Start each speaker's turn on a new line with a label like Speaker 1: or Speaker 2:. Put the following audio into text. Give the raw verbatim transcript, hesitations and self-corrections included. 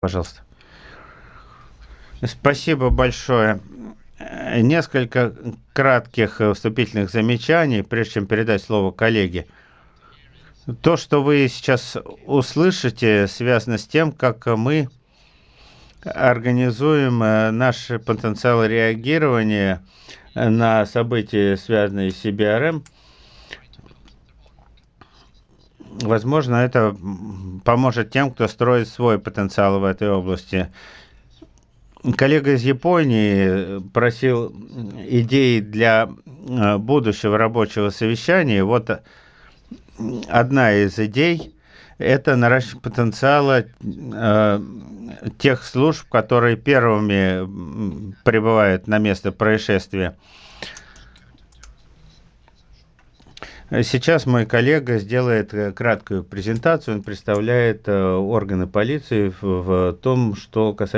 Speaker 1: Пожалуйста. Спасибо большое. Э, Несколько кратких э, вступительных замечаний, прежде чем передать слово коллеге. То, что вы сейчас услышите, связано с тем, как мы организуем э, наш потенциал реагирования э, на события, связанные с си би ар эм. Возможно, это м, поможет тем, кто строит свой потенциал в этой области. Коллега из Японии э, просил м, идеи для э, будущего рабочего совещания. Вот э, одна из идей — это наращивание потенциала э, тех служб, которые первыми м, прибывают на место происшествия. Сейчас мой коллега сделает э, краткую презентацию. Он представляет э, органы полиции в, в том, что касается